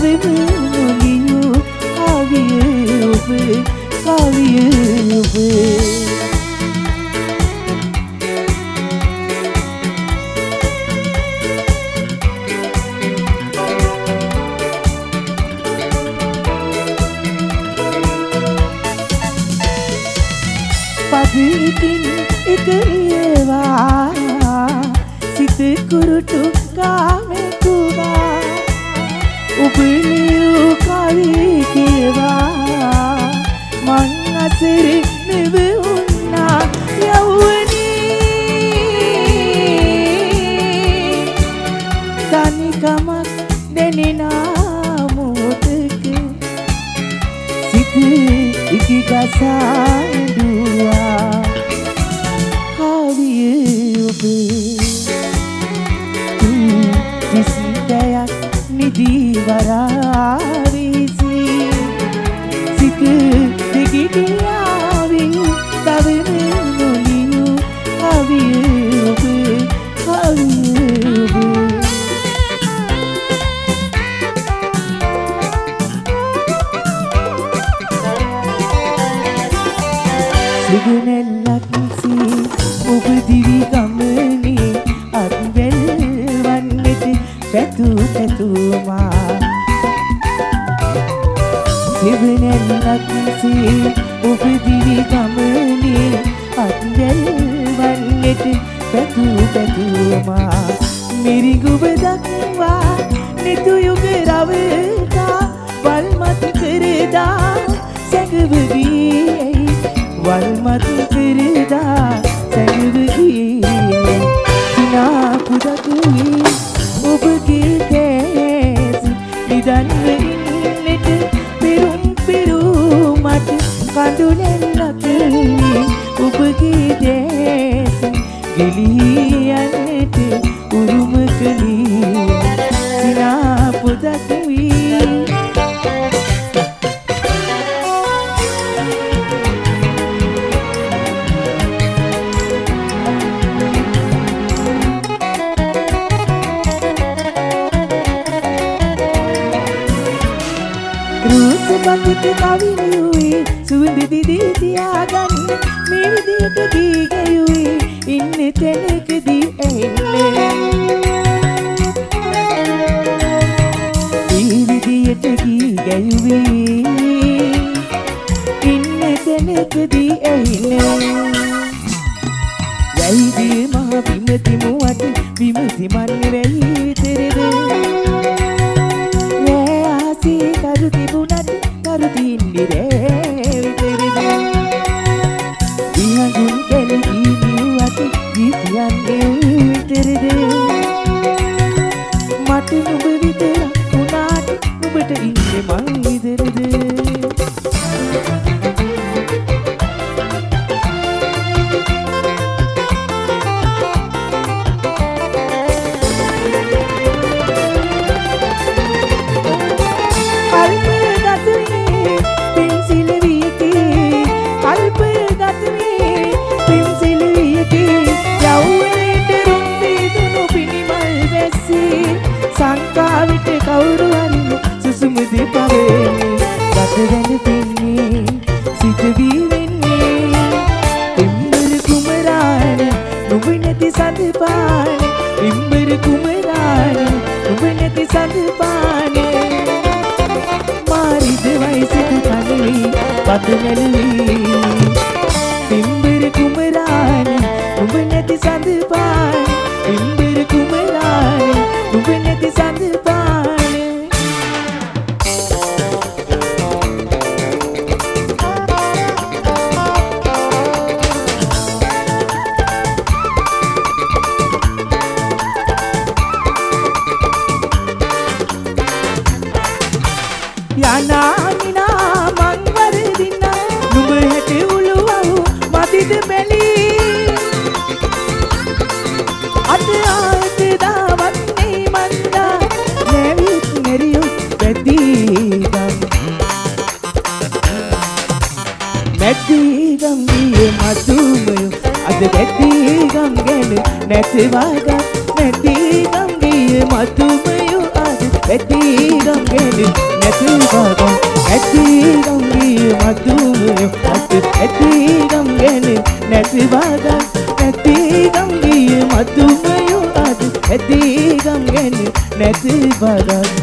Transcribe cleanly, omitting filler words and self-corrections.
තවමනොලියු කවිය ඔබ කවිය ඔබ පදිකින් එකේවා සිත කුරුටු කාමෙකුවා ඔබ ලියු කවි කියවා මං අසරේ නෙවුණා යවුණී තනිකමක් දැනෙනා මොහොතක සිත ඉකිගසා නිදිවරාවිසි සිත දිගිඩියාවින් තවමනොලියු කවිය ඔබ කවිය ඔබ සුගුණැල්ලක්සි ඔබ දිවි ගමනේ අත්වැල් වන්නට පැතු පැතුමා සුගුණැල්ලක්සි ඔබ දිවි ගමනේ අත්වැල් වන්නට පැතු පැතුමා මිරිඟුව දක්වා නිතු යුග රවටා වල්මත් කරදා සැඟව ගියේ වල්මත් කරදා සැඟව ගියේ සිනා පුදකුයි ඔබගේ දැසි නිදන්ව ඉන්නට පෙරුම් පෙරුමට කඳුලැල්ලකයි ඔබගේ දැසි ගෙලී යන්නට උරුම කළේ සිනා පුදකුයි පතිත කවිලියුයි සුවඳ දිදී තියාගන්න මේ විදියට දී ගැයුයි ඉන්නේ තැනකදී ඇහෙන්නේ මේ විදියට දී ගැයුයි ඉන්නේ තැනකදී ඇහෙන්නේ වැහිදී මහ බිමති මුවට බිමති මන් වෙයි විතරද නෑ ආසී කරු තිබුණට කරුතින්දිරේ විතරද විහඟුන් කැලී නිව්වට ගීතයන්නේ විතරද මට නුඹ විතරක් වුණාට නුඹට ඉන්නේ මං විතරද සංකාවිට කවුරු හරි සුසුමුදි පවෙන්නේ රටදැන පින්නේ සිත වී වෙන්නේ ඉම්බර කුමරාන නුඹ නැති සඳපාන ඉම්බර කුමරාන නුඹ නැති සඳපාන මාරිද වයසට කනලි පතනලි ඉම්බර කුමරාන නුඹ නැති සඳපාන ඉම්බර කුමරාන නුඹ නැති සඳපාන යනාමිනා මං වරදින්න නුඹ හැට උළුවහු මදිද බැලී අද ආයත දාවන්නේ මන්දා නැවිත් මෙරියොත් වැදීගම් මැදීගම් ගියේ මතුමය අද වැදීගම් ගැන නැතිවාගත් මැදීගම් ගියේ මතුමය අද ඇති ගම්ගෙන නැති බගා ඇති ගම්ගිය මතුමය අත ඇති ගම්ගෙන නැති බගා ඇති ගම්ගිය මතුමය අත ඇති ගම්ගෙන නැති බගා